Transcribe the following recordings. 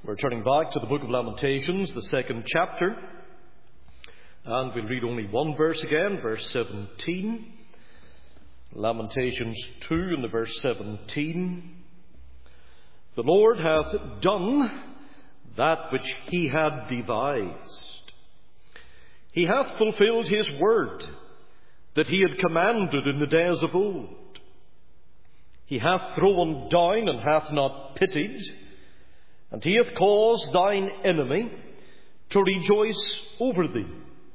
We're turning back to the book of Lamentations, the second chapter, and we'll read only one verse again, verse 17. Lamentations 2 and the verse 17. The Lord hath done that which he had devised. He hath fulfilled his word that he had commanded in the days of old. He hath thrown down and hath not pitied, and he hath caused thine enemy to rejoice over thee.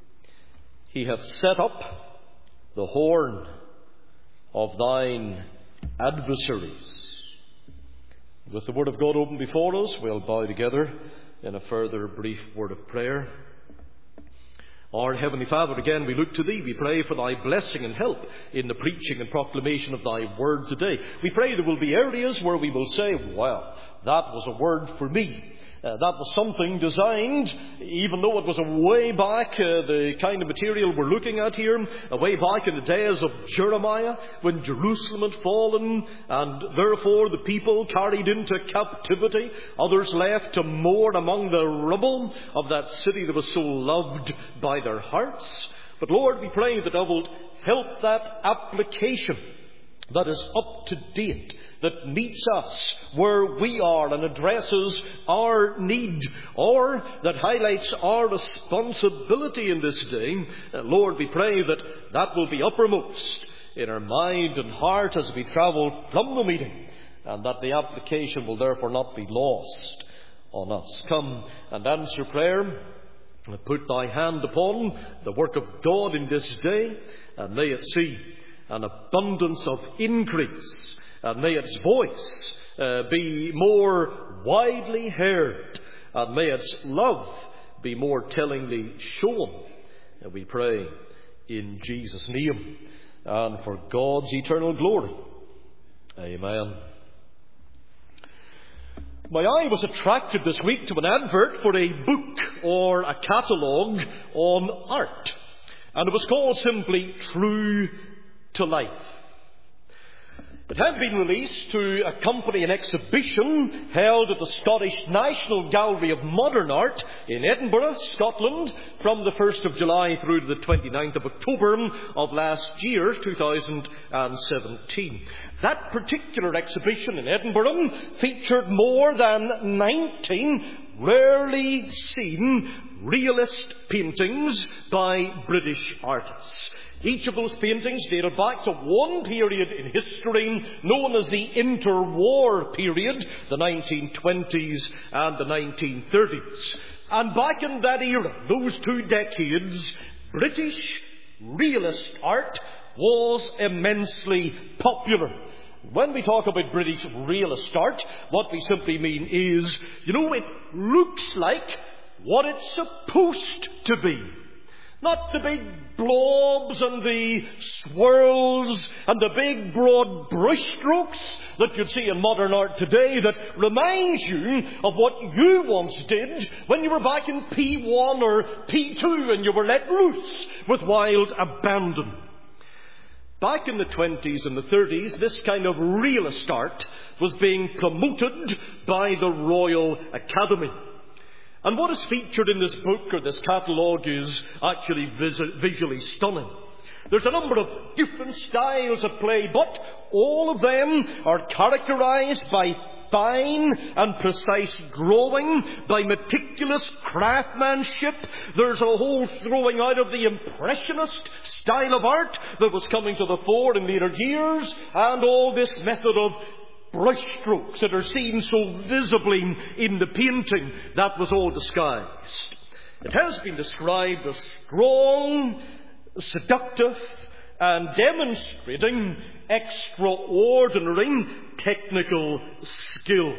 He hath set up the horn of thine adversaries. With the word of God open before us, we'll bow together in a further brief word of prayer. Our Heavenly Father, again we look to Thee. We pray for Thy blessing and help in the preaching and proclamation of Thy word today. We pray there will be areas where we will say, well, that was a word for me. That was something designed, even though it was a way back, the kind of material we're looking at here, a way back in the days of Jeremiah, when Jerusalem had fallen, and therefore the people carried into captivity, others left to mourn among the rubble of that city that was so loved by their hearts. But Lord, we pray that Thou wilt help that application that is up to date, that meets us where we are and addresses our need, or that highlights our responsibility in this day. Lord, we pray that that will be uppermost in our mind and heart as we travel from the meeting, and that the application will therefore not be lost on us. Come and answer prayer. Put Thy hand upon the work of God in this day, and may it see an abundance of increase, and may its voice be more widely heard, and may its love be more tellingly shown. And we pray in Jesus' name and for God's eternal glory. Amen. My eye was attracted this week to an advert for a book or a catalogue on art, and it was called simply True to Life. It had been released to accompany an exhibition held at the Scottish National Gallery of Modern Art in Edinburgh, Scotland, from the 1st of July through to the 29th of October of last year, 2017. That particular exhibition in Edinburgh featured more than 19 rarely seen realist paintings by British artists. Each of those paintings dated back to one period in history known as the interwar period, the 1920s and the 1930s. And back in that era, those 2 decades, British realist art was immensely popular. When we talk about British realist art, what we simply mean is, it looks like what it's supposed to be. Not the big blobs and the swirls and the big broad brushstrokes that you'd see in modern art today that reminds you of what you once did when you were back in P1 or P2 and you were let loose with wild abandon. Back in the 20s and the 30s, this kind of realist art was being promoted by the Royal Academy. And what is featured in this book or this catalogue is actually visually stunning. There's a number of different styles at play, but all of them are characterized by fine and precise drawing, by meticulous craftsmanship. There's a whole throwing out of the Impressionist style of art that was coming to the fore in later years, and all this method of brushstrokes that are seen so visibly in the painting. That was all disguised. It has been described as strong, seductive, and demonstrating extraordinary technical skill.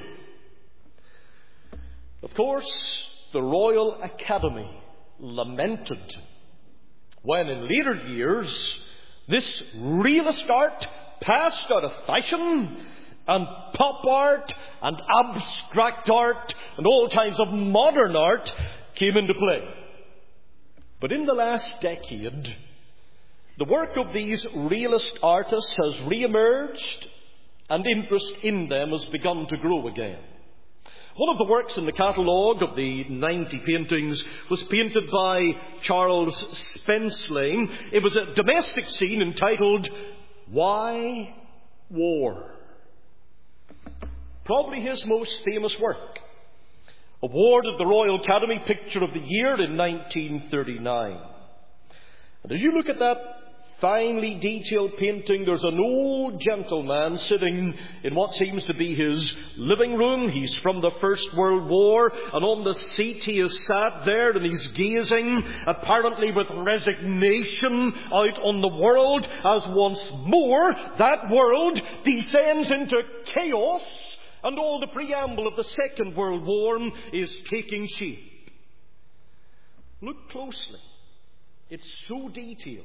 Of course, the Royal Academy lamented when in later years this realist art passed out of fashion, and pop art and abstract art and all kinds of modern art came into play. But in the last decade, the work of these realist artists has re-emerged, and interest in them has begun to grow again. One of the works in the catalogue of the 90 paintings was painted by Charles Spenslane. It was a domestic scene entitled, Why War? Probably his most famous work. Awarded the Royal Academy Picture of the Year in 1939. And as you look at that finely detailed painting, there's an old gentleman sitting in what seems to be his living room. He's from the First World War, and on the seat he is sat there, and he's gazing, apparently with resignation, out on the world, as once more that world descends into chaos, and all the preamble of the Second World War is taking shape. Look closely. It's so detailed.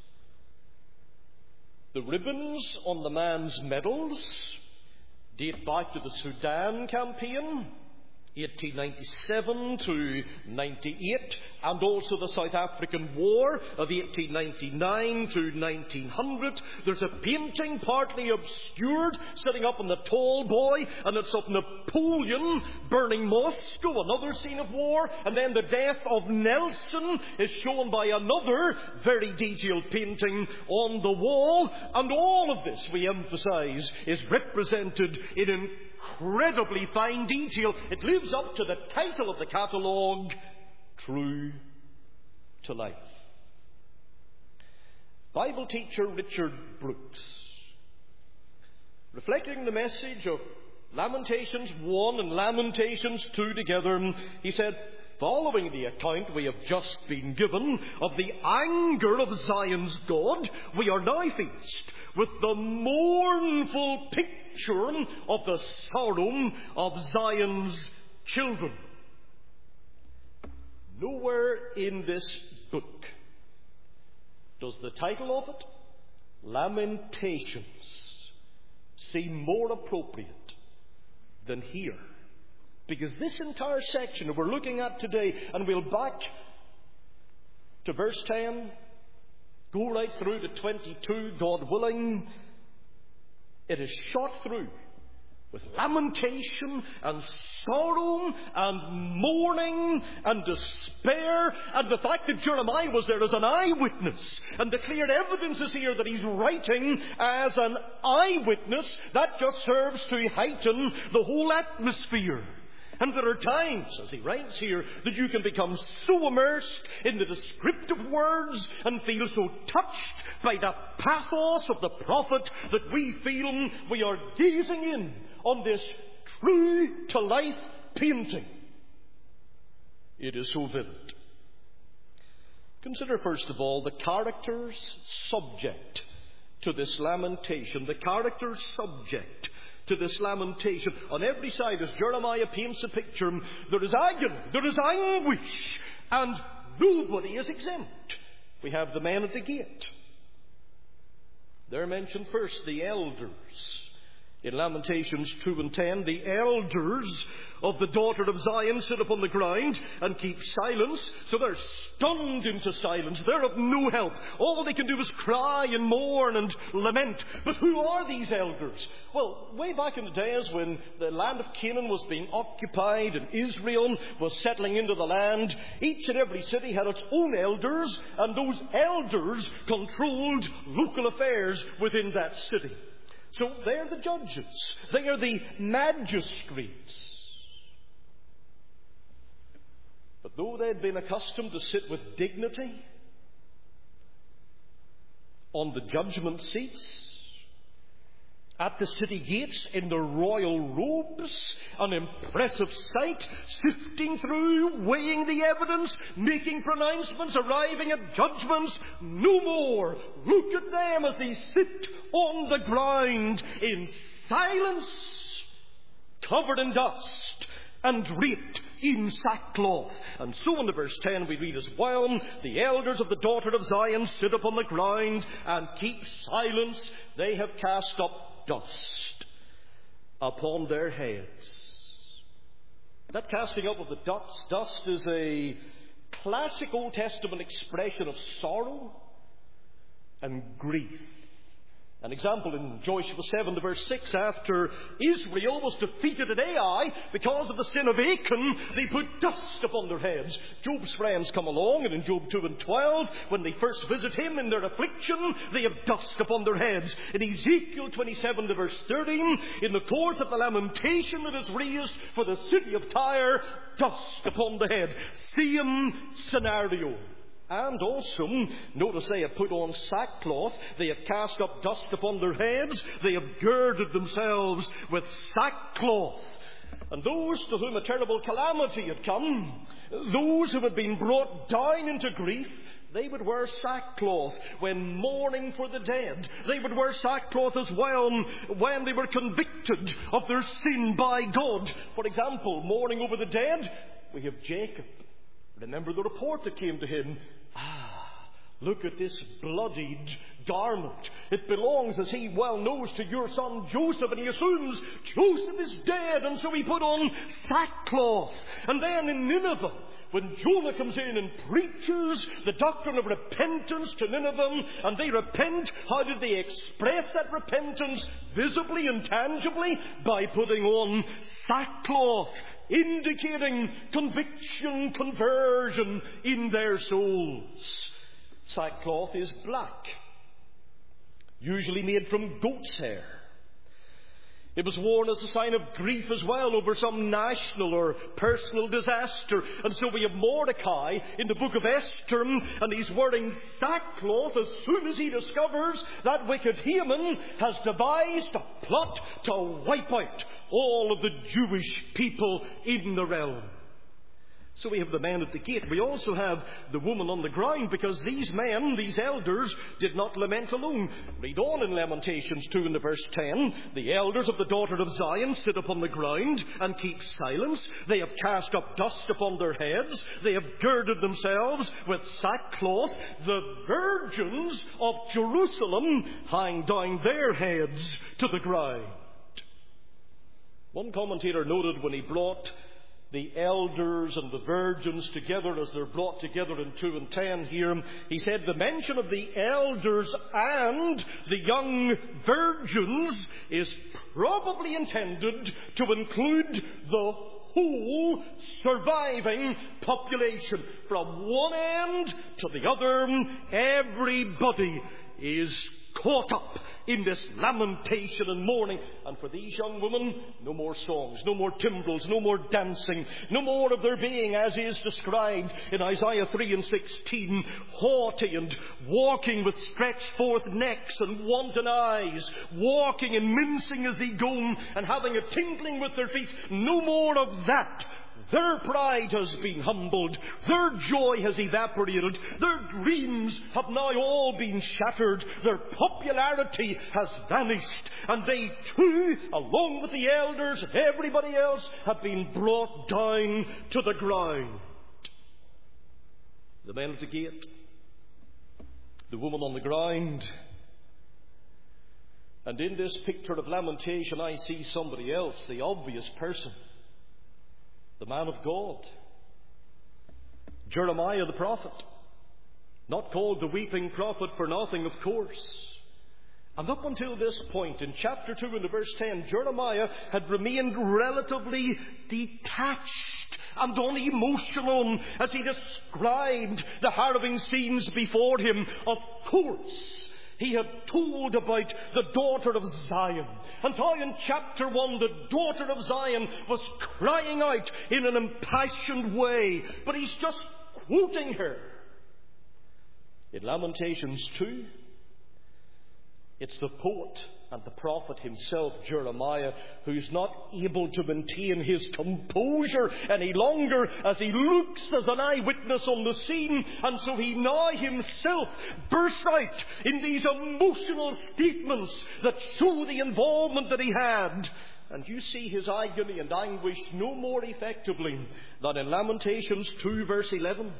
The ribbons on the man's medals date back to the Sudan campaign, 1897 to 98, and also the South African War of 1899 to 1900. There's a painting partly obscured sitting up on the tall boy, and it's of Napoleon burning Moscow, another scene of war, and then the death of Nelson is shown by another very detailed painting on the wall. And all of this, we emphasize, is represented in incredibly fine detail. It lives up to the title of the catalogue, True to Life. Bible teacher Richard Brooks, reflecting the message of Lamentations 1 and Lamentations 2 together, he said, following the account we have just been given of the anger of Zion's God, we are now faced with the mournful picture of the sorrow of Zion's children. Nowhere in this book does the title of it, Lamentations, seem more appropriate than here. Because this entire section that we're looking at today, and we'll back to verse 10, go right through to 22, God willing, it is shot through with lamentation and sorrow and mourning and despair, and the fact that Jeremiah was there as an eyewitness, and declared evidence is here that he's writing as an eyewitness, that just serves to heighten the whole atmosphere. And there are times, as he writes here, that you can become so immersed in the descriptive words and feel so touched by the pathos of the prophet that we feel we are gazing in on this true-to-life painting. It is so vivid. Consider, first of all, the characters subject to this lamentation. The characters subject to this lamentation. On every side, as Jeremiah paints a picture, there is agony, there is anguish, and nobody is exempt. We have the men at the gate. They're mentioned first, the elders. In Lamentations 2 and 10, the elders of the daughter of Zion sit upon the ground and keep silence. So they're stunned into silence. They're of no help. All they can do is cry and mourn and lament. But who are these elders? Well, way back in the days when the land of Canaan was being occupied and Israel was settling into the land, each and every city had its own elders, and those elders controlled local affairs within that city. So they're the judges. They are the magistrates. But though they'd been accustomed to sit with dignity on the judgment seats, at the city gates in their royal robes, an impressive sight, sifting through, weighing the evidence, making pronouncements, arriving at judgments, no more. Look at them as they sit on the ground in silence, covered in dust and draped in sackcloth. And so in the verse 10 we read as well, the elders of the daughter of Zion sit upon the ground and keep silence. They have cast up dust upon their heads. That casting up of the dust is a classic Old Testament expression of sorrow and grief An example in Joshua 7 to verse 6, after Israel was defeated at Ai because of the sin of Achan, they put dust upon their heads. Job's friends come along, and in Job 2 and 12, when they first visit him in their affliction, they have dust upon their heads. In Ezekiel 27 to verse 13, in the course of the lamentation that is raised for the city of Tyre, dust upon the head. Same scenario. And also, notice they have put on sackcloth, they have cast up dust upon their heads, they have girded themselves with sackcloth. And those to whom a terrible calamity had come, those who had been brought down into grief, they would wear sackcloth when mourning for the dead. They would wear sackcloth as well when they were convicted of their sin by God. For example, mourning over the dead, we have Jacob. Remember the report that came to him. Look at this bloodied garment. It belongs, as he well knows, to your son Joseph. And he assumes Joseph is dead. And so he put on sackcloth. And then in Nineveh, when Jonah comes in and preaches the doctrine of repentance to Nineveh, and they repent, how did they express that repentance visibly and tangibly? By putting on sackcloth, indicating conviction, conversion in their souls. Sackcloth is black, usually made from goat's hair. It was worn as a sign of grief as well over some national or personal disaster. And so we have Mordecai in the book of Esther, and he's wearing sackcloth as soon as he discovers that wicked Haman has devised a plot to wipe out all of the Jewish people in the realm. So we have the men at the gate. We also have the woman on the ground, because these men, these elders, did not lament alone. Read on in Lamentations 2 in the verse 10. The elders of the daughter of Zion sit upon the ground and keep silence. They have cast up dust upon their heads. They have girded themselves with sackcloth. The virgins of Jerusalem hang down their heads to the ground. One commentator noted when he brought the elders and the virgins together, as they're brought together in 2 and 10 here, he said the mention of the elders and the young virgins is probably intended to include the whole surviving population. From one end to the other, everybody is caught up in this lamentation and mourning. And for these young women, no more songs, no more timbrels, no more dancing, no more of their being as is described in Isaiah 3 and 16, haughty and walking with stretched forth necks and wanton eyes, walking and mincing as they go and having a tinkling with their feet. No more of that. Their pride has been humbled. Their joy has evaporated. Their dreams have now all been shattered. Their popularity has vanished. And they too, along with the elders and everybody else, have been brought down to the ground. The men at the gate, the woman on the ground. And in this picture of lamentation, I see somebody else, the obvious person. The man of God, Jeremiah the prophet, not called the weeping prophet for nothing, of course. And up until this point, in chapter 2 and verse 10, Jeremiah had remained relatively detached and unemotional as he described the harrowing scenes before him. Of course, he had told about the daughter of Zion, and how in chapter 1 the daughter of Zion was crying out in an impassioned way. But he's just quoting her. In Lamentations 2, it's the poet and the prophet himself, Jeremiah, who's not able to maintain his composure any longer as he looks as an eyewitness on the scene. And so he now himself bursts out in these emotional statements that show the involvement that he had. And you see his agony and anguish no more effectively than in Lamentations 2 verse 11.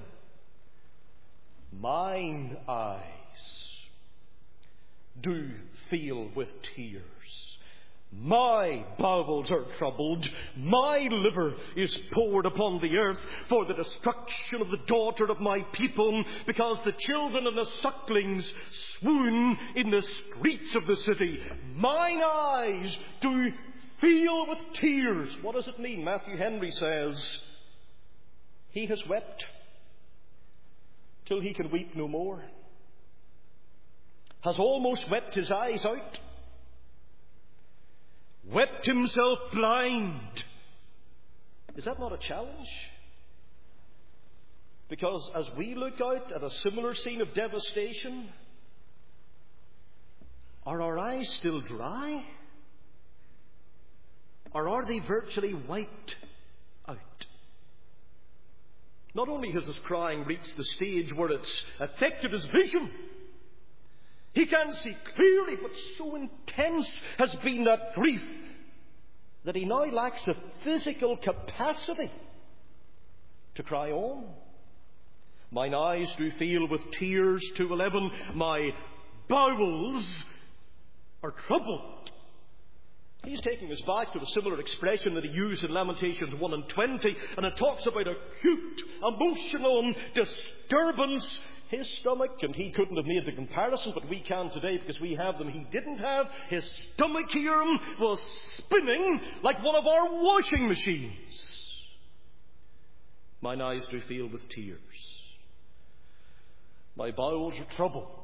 Mine eyes do feel with tears, My bowels are troubled, my liver is poured upon the earth for the destruction of the daughter of my people, because the children and the sucklings swoon in the streets of the city. Mine eyes do fill with tears. What does it mean? Matthew Henry says, he has wept till he can weep no more, has almost wept his eyes out, wept himself blind. Is that not a challenge? Because as we look out at a similar scene of devastation, are our eyes still dry? Or are they virtually wiped out? Not only has his crying reached the stage where it's affected his vision, he can see clearly, but so intense has been that grief that he now lacks the physical capacity to cry on. Mine eyes do fill with tears, 2:11. My bowels are troubled. He's taking us back to a similar expression that he used in Lamentations 1:20, and it talks about acute emotional disturbance. His stomach, and he couldn't have made the comparison, but we can today because we have them. He didn't have. His stomach here was spinning like one of our washing machines. Mine eyes do fill with tears. My bowels are troubled.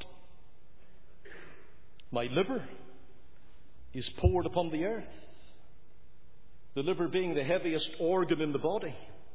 My liver is poured upon the earth. The liver being the heaviest organ in the body.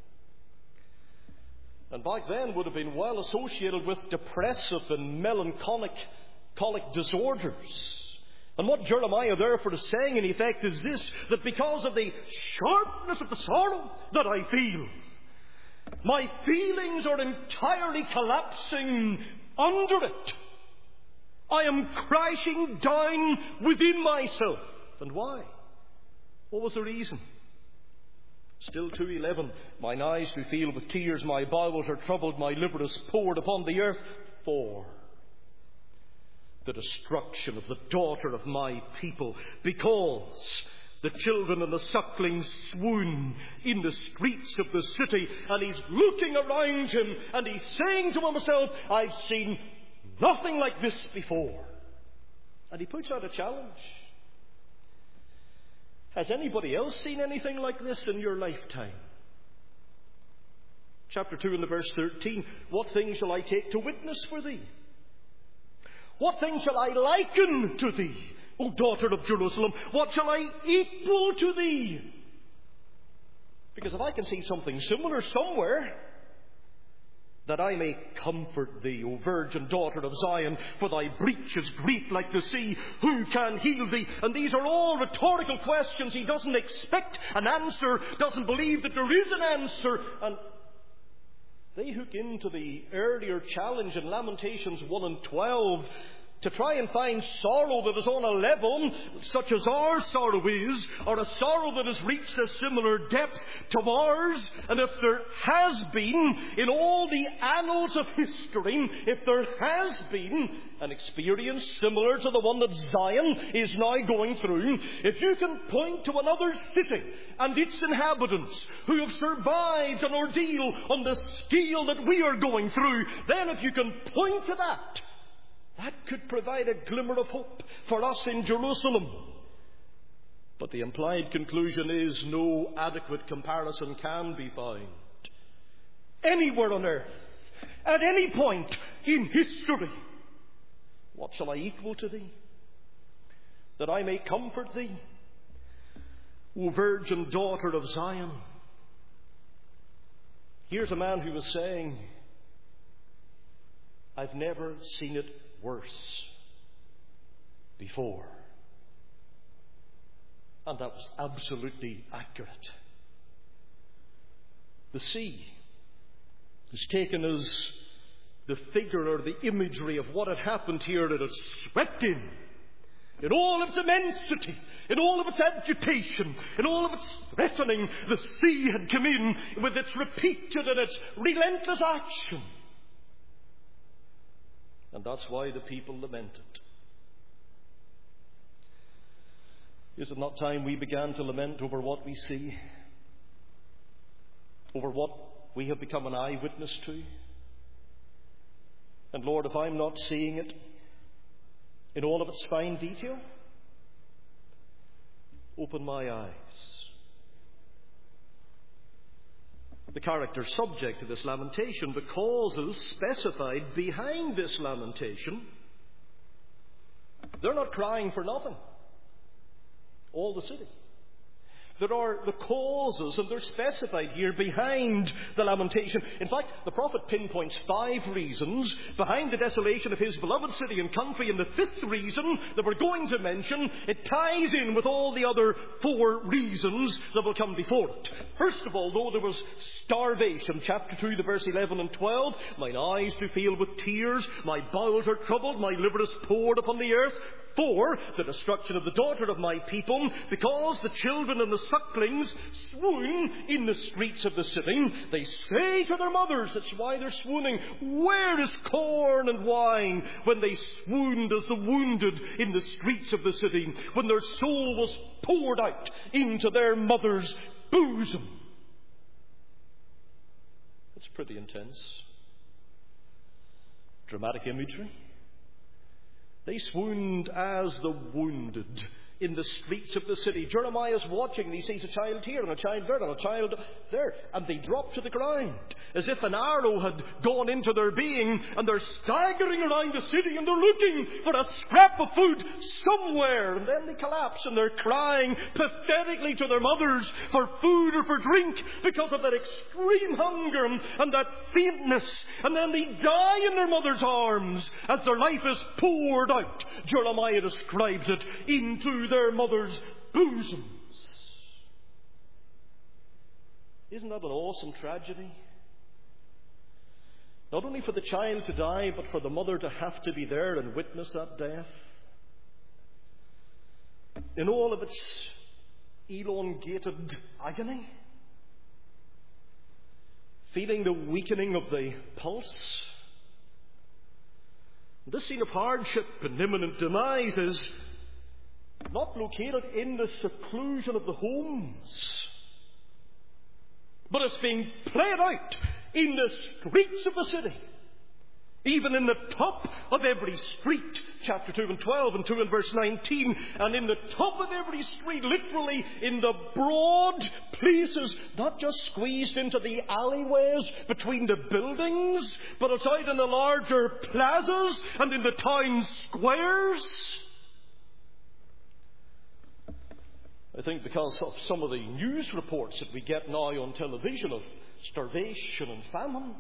And back then would have been well associated with depressive and melancholic disorders. And what Jeremiah therefore is saying in effect is this, that because of the sharpness of the sorrow that I feel, my feelings are entirely collapsing under it. I am crashing down within myself. And why? What was the reason? Still 2:11. Mine eyes do fill with tears, my bowels are troubled, my liver is poured upon the earth for the destruction of the daughter of my people, because the children and the sucklings swoon in the streets of the city. And he's looking around him and he's saying to himself, I've seen nothing like this before. And he puts out a challenge. Has anybody else seen anything like this in your lifetime? Chapter 2 and the verse 13. What things shall I take to witness for thee? What things shall I liken to thee, O daughter of Jerusalem? What shall I equal to thee? Because if I can see something similar somewhere, that I may comfort thee, O virgin daughter of Zion, for thy breach is great like the sea. Who can heal thee? And these are all rhetorical questions. He doesn't expect an answer, doesn't believe that there is an answer. And they hook into the earlier challenge in Lamentations 1:12 to try and find sorrow that is on a level such as our sorrow is, or a sorrow that has reached a similar depth to ours. And if there has been, in all the annals of history, if there has been an experience similar to the one that Zion is now going through, if you can point to another city and its inhabitants who have survived an ordeal on the scale that we are going through, then if you can point to that, that could provide a glimmer of hope for us in Jerusalem. But the implied conclusion is no adequate comparison can be found anywhere on earth, at any point in history. What shall I equal to thee, that I may comfort thee, O virgin daughter of Zion? Here's a man who was saying, I've never seen it worse before. And that was absolutely accurate. The sea has taken as the figure or the imagery of what had happened here. It has swept in all of its immensity, in all of its agitation, in all of its threatening. The sea had come in with its repeated and its relentless action. And that's why the people lamented. Is it not time we began to lament over what we see? Over what we have become an eyewitness to? And Lord, if I'm not seeing it in all of its fine detail, open my eyes. The character subject to this lamentation, the causes specified behind this lamentation, they're not crying for nothing. All the city. There are the causes, and they're specified here behind the lamentation. In fact, the prophet pinpoints 5 reasons behind the desolation of his beloved city and country, and the 5th reason that we're going to mention, it ties in with all the other 4 reasons that will come before it. First of all, though, there was starvation. Chapter 2, the verse 11 and 12. Mine eyes do fail with tears, my bowels are troubled, my liver is poured upon the earth. For the destruction of the daughter of my people, because the children and the sucklings swoon in the streets of the city. They say to their mothers, that's why they're swooning, where is corn and wine? When they swooned as the wounded in the streets of the city, when their soul was poured out into their mother's bosom. It's pretty intense. Dramatic imagery. They swooned as the wounded in the streets of the city. Jeremiah is watching and he sees a child here and a child there and a child there. And they drop to the ground as if an arrow had gone into their being, and they're staggering around the city and they're looking for a scrap of food somewhere. And then they collapse and they're crying pathetically to their mothers for food or for drink because of that extreme hunger and that faintness. And then they die in their mother's arms as their life is poured out. Jeremiah describes it into their mother's bosoms. Isn't that an awesome tragedy? Not only for the child to die, but for the mother to have to be there and witness that death. In all of its elongated agony. Feeling the weakening of the pulse. This scene of hardship and imminent demise is not located in the seclusion of the homes, but it's being played out in the streets of the city, even in the top of every street. Chapter 2 and 12 and 2 and verse 19. And in the top of every street, literally in the broad places, not just squeezed into the alleyways between the buildings, but it's out in the larger plazas and in the town squares. I think because of some of the news reports that we get now on television of starvation and famine,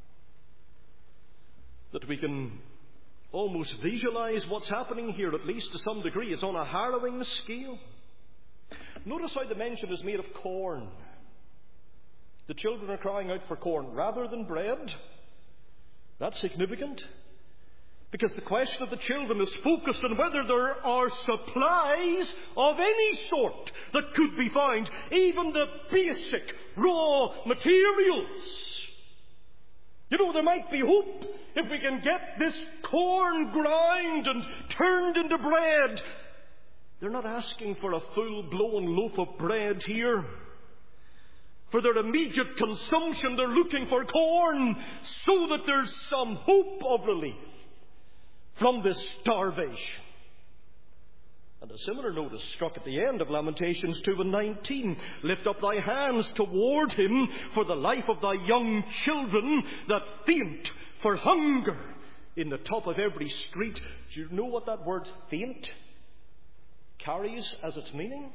that we can almost visualize what's happening here, at least to some degree. It's on a harrowing scale. Notice how the mention is made of corn. The children are crying out for corn rather than bread. That's significant, because the question of the children is focused on whether there are supplies of any sort that could be found, even the basic raw materials. You know, there might be hope if we can get this corn ground and turned into bread. They're not asking for a full-blown loaf of bread here. For their immediate consumption, they're looking for corn so that there's some hope of relief from this starvation. And a similar note is struck at the end of Lamentations 2 and 19. Lift up thy hands toward him for the life of thy young children that faint for hunger in the top of every street. Do you know what that word faint carries as its meaning?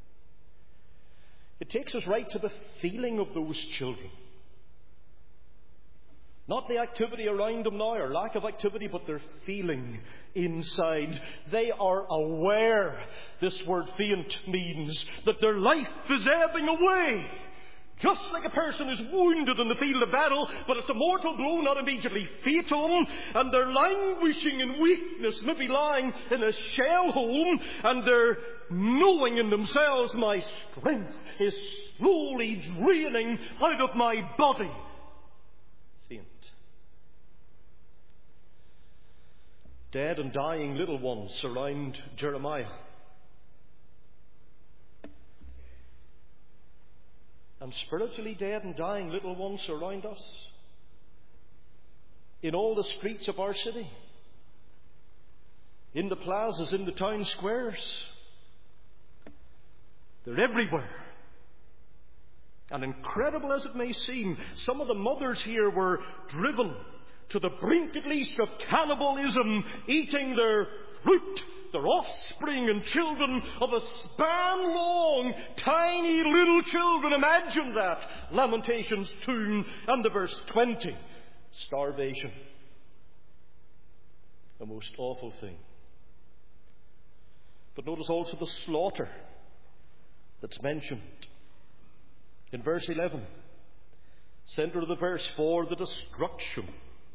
It takes us right to the feeling of those children. Not the activity around them now, or lack of activity, but their feeling inside. They are aware, this word faint means, that their life is ebbing away. Just like a person is wounded in the field of battle, but it's a mortal blow, not immediately fatal, and they're languishing in weakness, maybe lying in a shell hole, and they're knowing in themselves, my strength is slowly draining out of my body. Dead and dying little ones surround Jeremiah. and spiritually dead and dying little ones surround us. In all the streets of our city, in the plazas, in the town squares, they're everywhere. And incredible as it may seem, some of the mothers here were driven to the brink at least of cannibalism, eating their fruit, their offspring and children of a span long, tiny little children. Imagine that. Lamentations 2 and the verse 20. Starvation. The most awful thing. But notice also the slaughter that's mentioned. In verse 11, center of the verse, for the destruction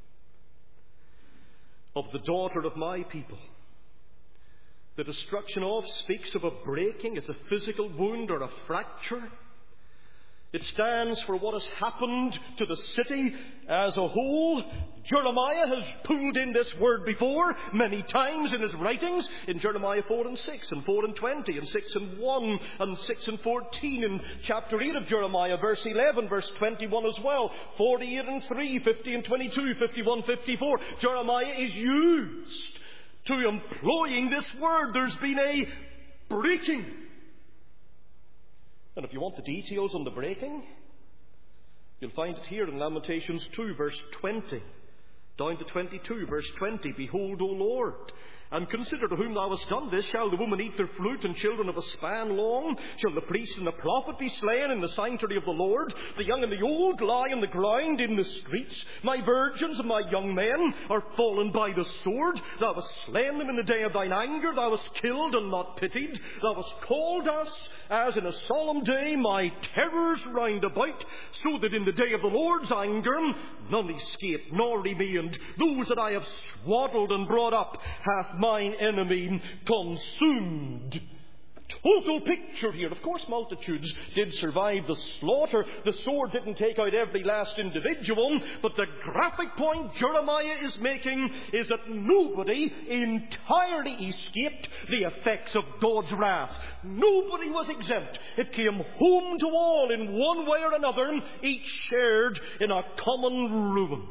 of the daughter of my people. The destruction of speaks of a breaking. It's a physical wound or a fracture. It stands for what has happened to the city as a whole. Jeremiah has pulled in this word before many times in his writings, in Jeremiah 4 and 6 and 4 and 20 and 6 and 1 and 6 and 14, in chapter 8 of Jeremiah, verse 11, verse 21 as well, 48 and 3, 50 and 22, 51, 54. Jeremiah is used to employing this word. There's been a breaking. And if you want the details on the breaking, you'll find it here in Lamentations 2, verse 20, down to 22, verse 20. Behold, O Lord, and consider to whom thou hast done this. Shall the woman eat their fruit, and children of a span long? Shall the priest and the prophet be slain in the sanctuary of the Lord? The young and the old lie on the ground in the streets. My virgins and my young men are fallen by the sword. Thou hast slain them in the day of thine anger. Thou hast killed and not pitied. Thou hast called us as in a solemn day my terrors round about, so that in the day of the Lord's anger none escape nor remained. Those that I have swaddled and brought up hath mine enemy consumed. Total picture here. Of course, multitudes did survive the slaughter. The sword didn't take out every last individual. But the graphic point Jeremiah is making is that nobody entirely escaped the effects of God's wrath. Nobody was exempt. It came home to all in one way or another. Each shared in a common ruin.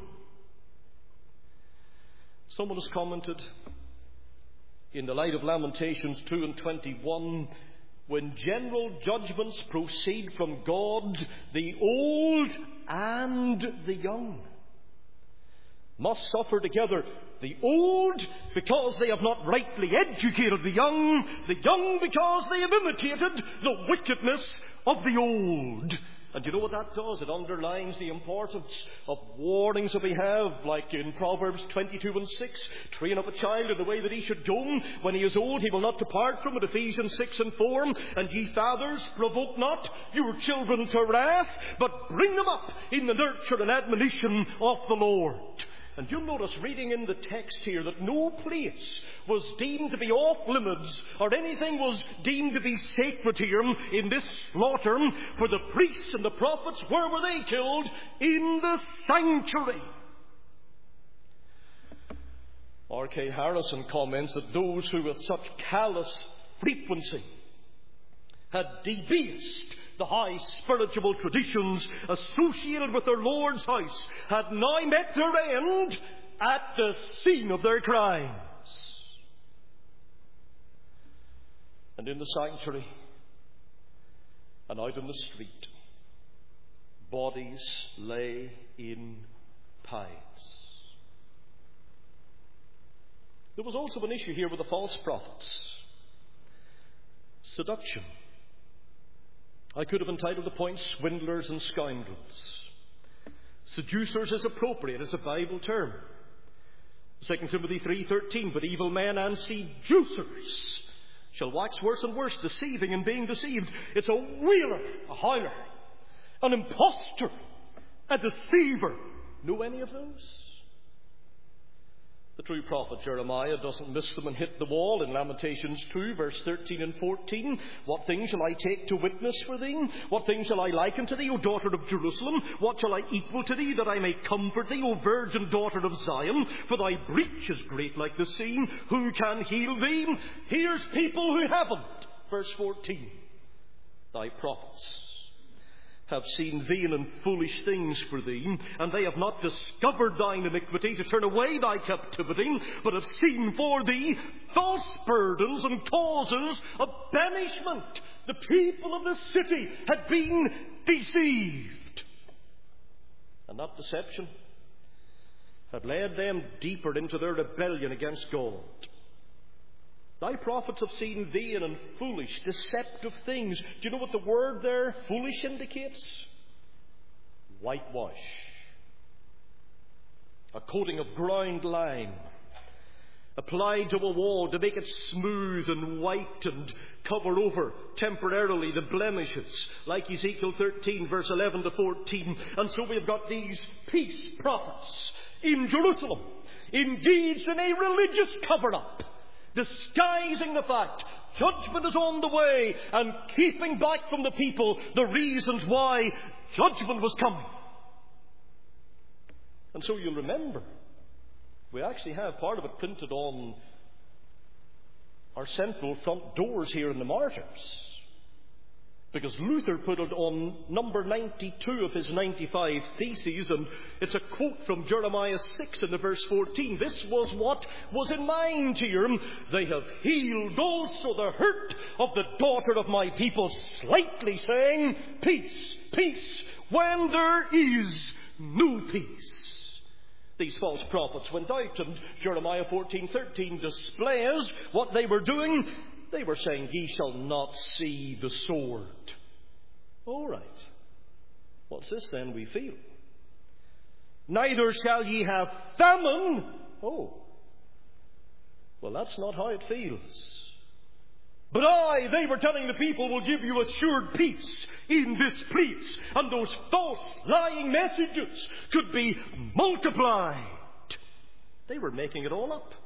Someone has commented, in the light of Lamentations 2 and 21, when general judgments proceed from God, the old and the young must suffer together. The old because they have not rightly educated the young because they have imitated the wickedness of the old. And you know what that does? It underlines the importance of warnings that we have, like in Proverbs 22 and 6. Train up a child in the way that he should go. When he is old, he will not depart from it. Ephesians 6 and 4. And ye fathers, provoke not your children to wrath, but bring them up in the nurture and admonition of the Lord. And you'll notice, reading in the text here, that no place was deemed to be off limits, or anything was deemed to be sacred here in this slaughter. For the priests and the prophets, where were they killed? In the sanctuary. R.K. Harrison comments that those who with such callous frequency had debased the high spiritual traditions associated with their Lord's house had now met their end at the scene of their crimes. And in the sanctuary and out in the street, bodies lay in piles. There was also an issue here with the false prophets. Seduction. I could have entitled the point, swindlers and scoundrels. Seducers is appropriate as a Bible term. 2 Timothy 3:13, but evil men and seducers shall wax worse and worse, deceiving and being deceived. It's a wheeler, a howler, an impostor, a deceiver. Know any of those? The true prophet Jeremiah doesn't miss them and hit the wall in Lamentations 2, verse 13 and 14. What things shall I take to witness for thee? What things shall I liken to thee, O daughter of Jerusalem? What shall I equal to thee, that I may comfort thee, O virgin daughter of Zion? For thy breach is great like the sea. Who can heal thee? Here's people who haven't. Verse 14. Thy prophets have seen vain and foolish things for thee, and they have not discovered thine iniquity to turn away thy captivity, but have seen for thee false burdens and causes of banishment. The people of the city had been deceived. And that deception had led them deeper into their rebellion against God. Thy prophets have seen vain and foolish, deceptive things. Do you know what the word there, foolish, indicates? Whitewash. A coating of ground lime applied to a wall to make it smooth and white and cover over temporarily the blemishes, like Ezekiel 13 verse 11 to 14. And so we've got these peace prophets in Jerusalem, engaged in a religious cover-up, disguising the fact judgment is on the way and keeping back from the people the reasons why judgment was coming. And so you'll remember, we actually have part of it printed on our central front doors here in the Martyrs, because Luther put it on number 92 of his 95 Theses, and it's a quote from Jeremiah 6 in the verse 14. This was what was in mind here. They have healed also the hurt of the daughter of my people, slightly saying, peace, peace, when there is no peace. These false prophets went out, and Jeremiah 14:13 displays what they were doing. They were saying, ye shall not see the sword. All right. What's this then we feel? Neither shall ye have famine. Oh. Well, that's not how it feels. But they were telling the people, will give you assured peace in this place. And those false, lying messages could be multiplied. They were making it all up.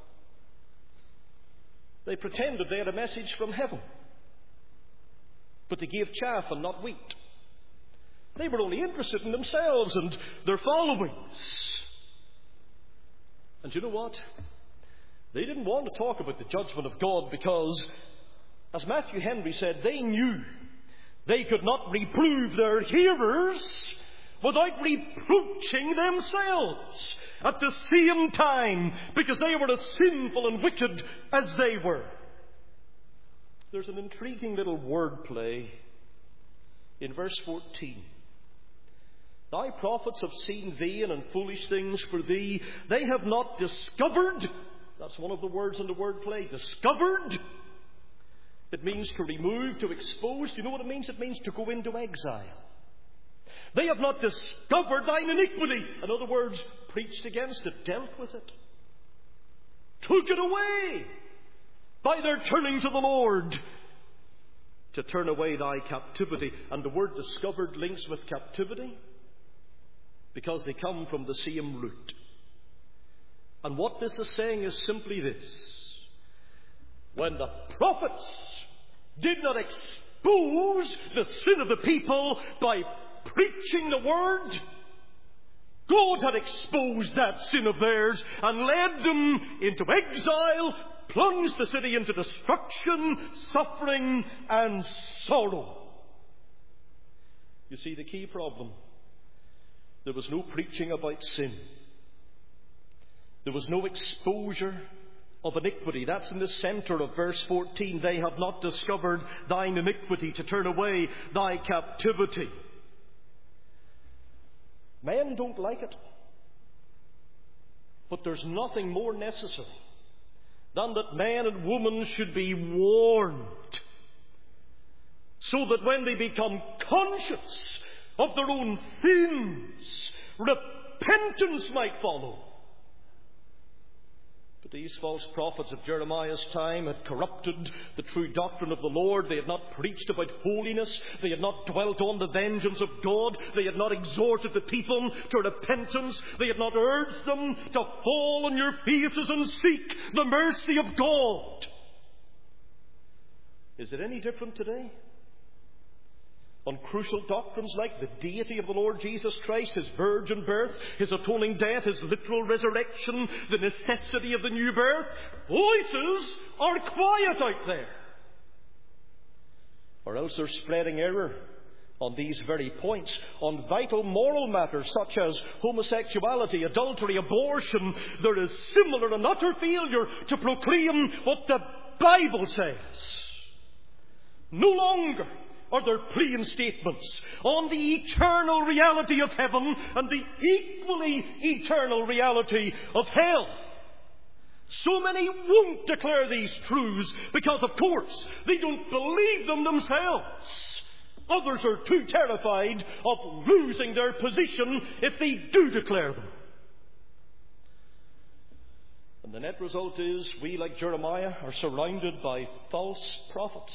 They pretended they had a message from heaven, but they gave chaff and not wheat. They were only interested in themselves and their followings. And you know what? They didn't want to talk about the judgment of God because, as Matthew Henry said, they knew they could not reprove their hearers without reproaching themselves at the same time, because they were as sinful and wicked as they were. There's an intriguing little wordplay in verse 14. Thy prophets have seen vain and foolish things for thee. They have not discovered. That's one of the words in the wordplay. Discovered. It means to remove, to expose. Do you know what it means? It means to go into exile. They have not discovered thine iniquity. In other words, preached against it, dealt with it, took it away by their turning to the Lord to turn away thy captivity. And the word discovered links with captivity because they come from the same root. And what this is saying is simply this: when the prophets did not expose the sin of the people by preaching the word, God had exposed that sin of theirs and led them into exile, plunged the city into destruction, suffering, and sorrow. You see the key problem? There was no preaching about sin. There was no exposure of iniquity. That's in the center of verse 14. They have not discovered thine iniquity to turn away thy captivity. Men don't like it. But there's nothing more necessary than that man and woman should be warned, so that when they become conscious of their own sins, repentance might follow. But these false prophets of Jeremiah's time had corrupted the true doctrine of the Lord. They had not preached about holiness. They had not dwelt on the vengeance of God. They had not exhorted the people to repentance. They had not urged them to fall on your faces and seek the mercy of God. Is it any different today? On crucial doctrines like the deity of the Lord Jesus Christ, His virgin birth, His atoning death, His literal resurrection, the necessity of the new birth, voices are quiet out there. Or else they're spreading error on these very points, on vital moral matters such as homosexuality, adultery, abortion, there is similar and utter failure to proclaim what the Bible says. No longer are there plain statements on the eternal reality of heaven and the equally eternal reality of hell. So many won't declare these truths because, of course, they don't believe them themselves. Others are too terrified of losing their position if they do declare them. And the net result is we, like Jeremiah, are surrounded by false prophets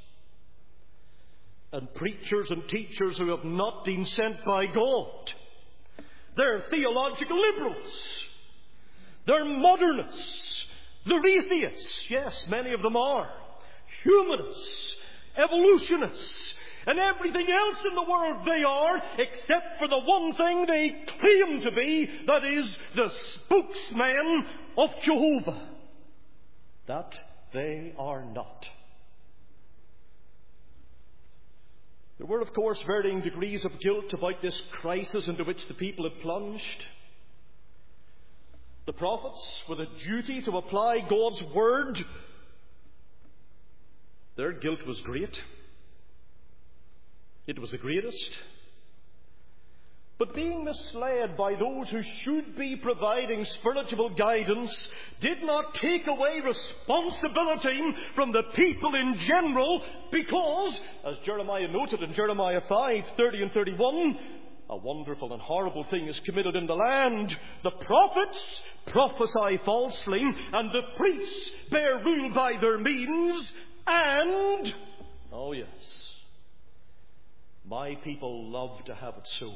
and preachers and teachers who have not been sent by God. They're theological liberals. They're modernists. They're atheists. Yes, many of them are. Humanists. Evolutionists. And everything else in the world they are, except for the one thing they claim to be, that is, the spokesman of Jehovah. That they are not. There were, of course, varying degrees of guilt about this crisis into which the people had plunged. The prophets, with a duty to apply God's word, their guilt was great. It was the greatest. But being misled by those who should be providing spiritual guidance did not take away responsibility from the people in general, because, as Jeremiah noted in Jeremiah 5:30 and 31, a wonderful and horrible thing is committed in the land. The prophets prophesy falsely, and the priests bear rule by their means, and, oh yes, my people love to have it so.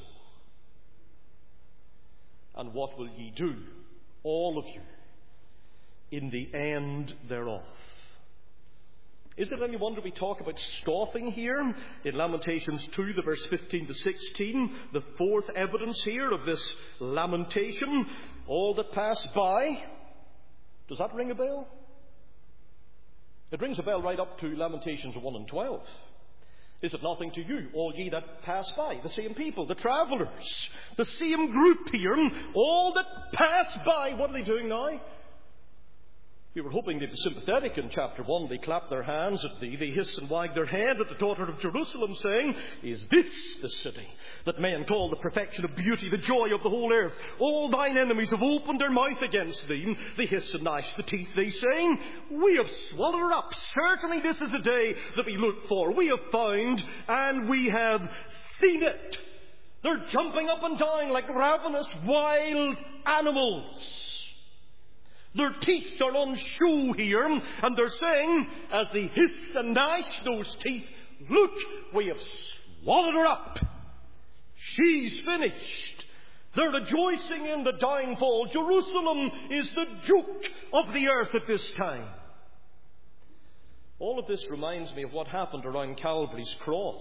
And what will ye do, all of you, in the end thereof? Is it any wonder we talk about scoffing here in Lamentations 2, the verse 15 to 16, the fourth evidence here of this lamentation, all that pass by? Does that ring a bell? It rings a bell right up to Lamentations 1 and 12. Is it nothing to you, all ye that pass by? The same people, the travellers, the same group here, all that pass by. What are they doing now? We were hoping they'd be sympathetic in chapter 1. They clap their hands at thee, they hiss and wag their head at the daughter of Jerusalem, saying, Is this the city that men call the perfection of beauty, the joy of the whole earth? All thine enemies have opened their mouth against thee. They hiss and gnash the teeth, they saying, We have swallowed her up. Certainly this is a day that we look for. We have found, and we have seen it. They're jumping up and down like ravenous wild animals. Their teeth are on show here, and they're saying, as they hiss and gnash those teeth, Look, we have swallowed her up. She's finished. They're rejoicing in the downfall. Jerusalem is the joke of the earth at this time. All of this reminds me of what happened around Calvary's cross.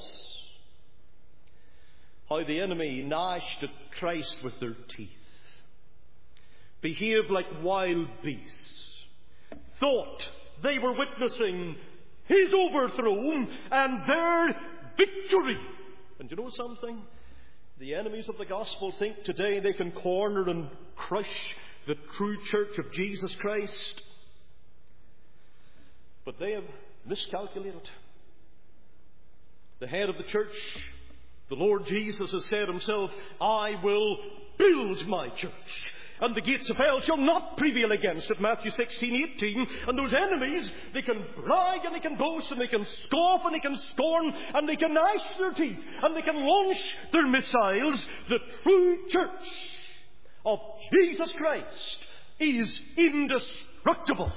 How the enemy gnashed at Christ with their teeth. Behaved like wild beasts, thought they were witnessing his overthrow and their victory. And you know something? The enemies of the gospel think today they can corner and crush the true church of Jesus Christ. But they have miscalculated. The head of the church, the Lord Jesus, has said himself, I will build my church, and the gates of hell shall not prevail against it. Matthew 16:18. And those enemies, they can brag and they can boast and they can scoff and they can scorn and they can gnash their teeth and they can launch their missiles. The true church of Jesus Christ is indestructible.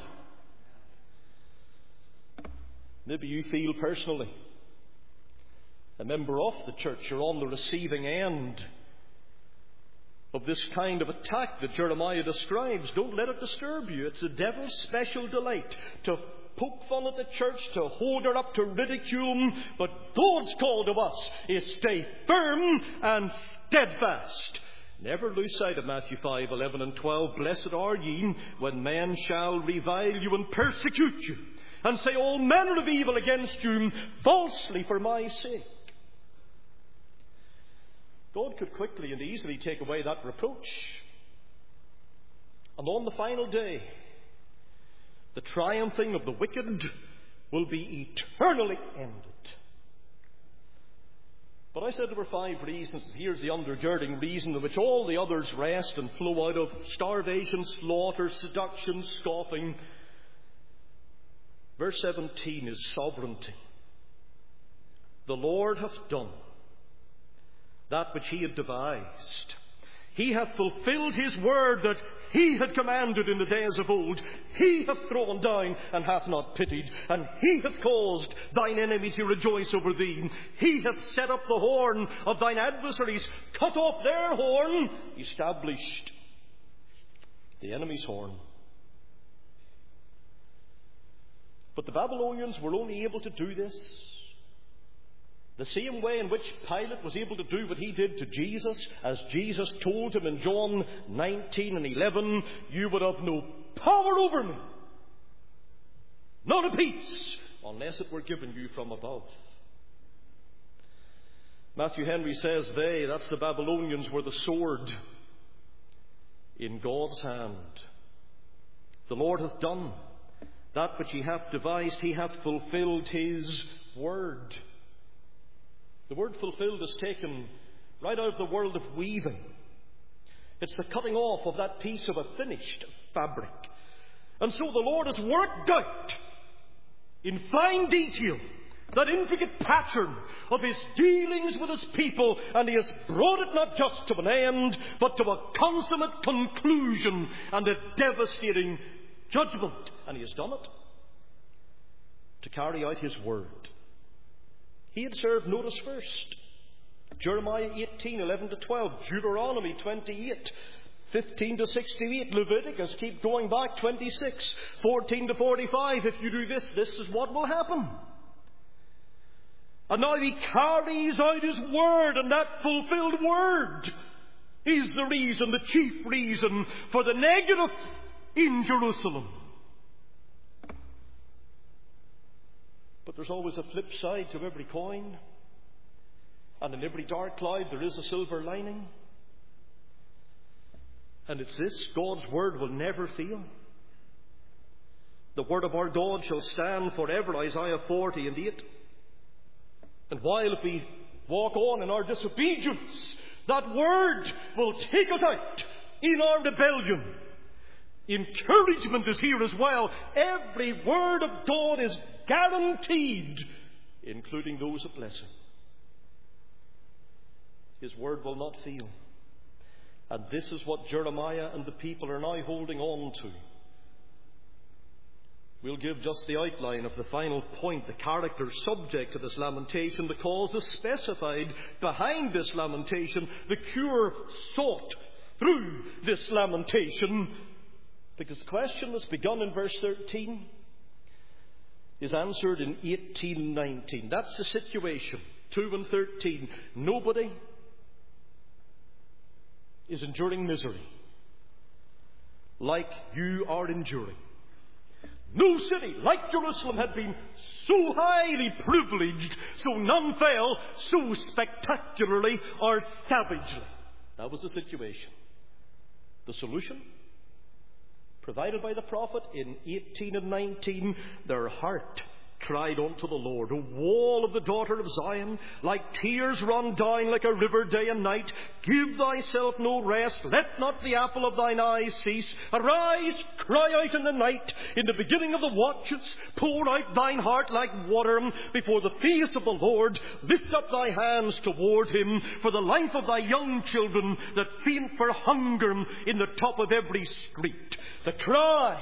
Maybe you feel personally a member of the church, you're on the receiving end of this kind of attack that Jeremiah describes. Don't let it disturb you. It's the devil's special delight to poke fun at the church, to hold her up to ridicule. But God's call to us is stay firm and steadfast. Never lose sight of Matthew 5:11 and 12. Blessed are ye when men shall revile you and persecute you, and say all manner of evil against you falsely for my sake. God could quickly and easily take away that reproach. And on the final day, the triumphing of the wicked will be eternally ended. But I said there were 5 reasons, and here's the undergirding reason in which all the others rest and flow out of: starvation, slaughter, seduction, scoffing. Verse 17 is sovereignty. The Lord hath done that which he had devised. He hath fulfilled his word that he had commanded in the days of old. He hath thrown down and hath not pitied, and he hath caused thine enemy to rejoice over thee. He hath set up the horn of thine adversaries, cut off their horn, established the enemy's horn. But the Babylonians were only able to do this the same way in which Pilate was able to do what he did to Jesus, as Jesus told him in John 19:11, "You would have no power over me, not a piece, unless it were given you from above." Matthew Henry says that's the Babylonians, were the sword in God's hand. The Lord hath done that which he hath devised. He hath fulfilled his word. The word fulfilled is taken right out of the world of weaving. It's the cutting off of that piece of a finished fabric. And so the Lord has worked out in fine detail that intricate pattern of his dealings with his people, and he has brought it not just to an end, but to a consummate conclusion and a devastating judgment. And he has done it to carry out his word. He had served notice first. Jeremiah 18:11-12, Deuteronomy 28, 15-68, Leviticus, keep going back, 26, 14-45. If you do this, this is what will happen. And now he carries out his word, and that fulfilled word is the reason, the chief reason for the negative in Jerusalem. But there's always a flip side to every coin. And in every dark cloud there is a silver lining. And it's this: God's word will never fail. The word of our God shall stand forever, Isaiah 40:8. And while if we walk on in our disobedience, that word will take us out in our rebellion. Encouragement is here as well. Every word of God is guaranteed, including those of blessing. His word will not fail. And this is what Jeremiah and the people are now holding on to. We'll give just the outline of the final point, the character subject to this lamentation, the cause is specified behind this lamentation, the cure sought through this lamentation. Because the question that's begun in verse 13 is answered in 18:19. That's the situation. 2 and 13. Nobody is enduring misery like you are enduring. No city like Jerusalem had been so highly privileged, so none fell so spectacularly or savagely. That was the situation. The solution provided by the prophet in 18 and 19, their heart cried unto the Lord, O wall of the daughter of Zion, like tears run down like a river day and night, give thyself no rest, let not the apple of thine eyes cease. Arise, cry out in the night, in the beginning of the watches, pour out thine heart like water before the face of the Lord, lift up thy hands toward him, for the life of thy young children that faint for hunger in the top of every street. The cry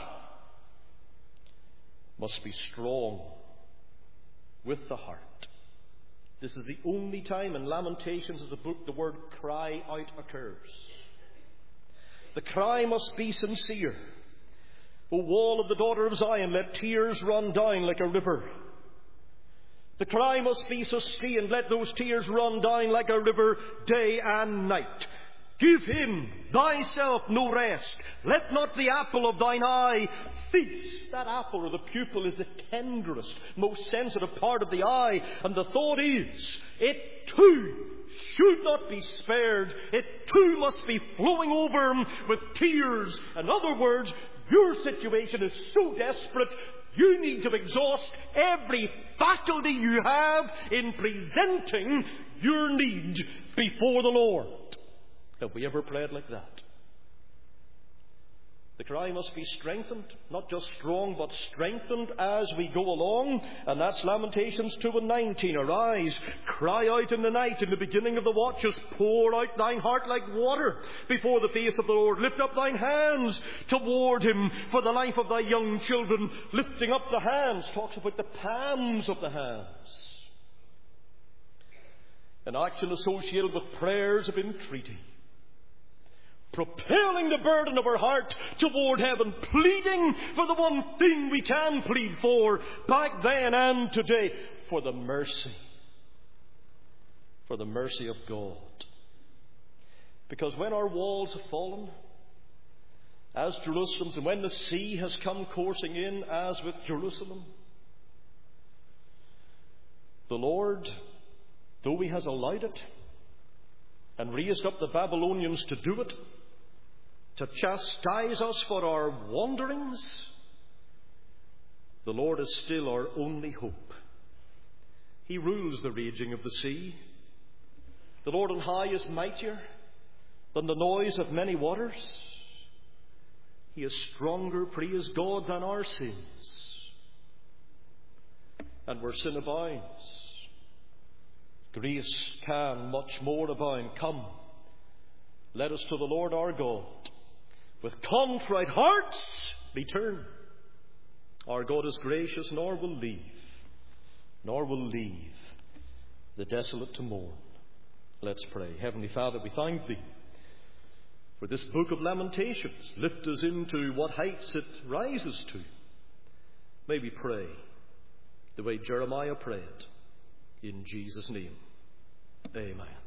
must be strong with the heart. This is the only time in Lamentations as a book the word cry out occurs. The cry must be sincere. O wall of the daughter of Zion, let tears run down like a river. The cry must be sustained. Let those tears run down like a river day and night. Give him thyself no rest. Let not the apple of thine eye cease. That apple or the pupil is the tenderest, most sensitive part of the eye. And the thought is, it too should not be spared. It too must be flowing over with tears. In other words, your situation is so desperate, you need to exhaust every faculty you have in presenting your need before the Lord. Have we ever prayed like that? The cry must be strengthened, not just strong, but strengthened as we go along. And that's Lamentations 2:19. Arise, cry out in the night, in the beginning of the watches. Pour out thine heart like water before the face of the Lord. Lift up thine hands toward him for the life of thy young children. Lifting up the hands talks about the palms of the hands. An action associated with prayers of entreaty. Propelling the burden of our heart toward heaven, pleading for the one thing we can plead for back then and today, for the mercy of God. Because when our walls have fallen, as Jerusalem's, and when the sea has come coursing in, as with Jerusalem, the Lord, though he has allowed it and raised up the Babylonians to do it, to chastise us for our wanderings, the Lord is still our only hope. He rules the raging of the sea. The Lord on high is mightier than the noise of many waters. He is stronger, praise God, than our sins. And where sin abounds, grace can much more abound. Come, let us to the Lord our God with contrite hearts return. Our God is gracious, nor will leave the desolate to mourn. Let's pray. Heavenly Father, we thank thee for this book of Lamentations. Lift us into what heights it rises to. May we pray the way Jeremiah prayed. In Jesus' name, amen.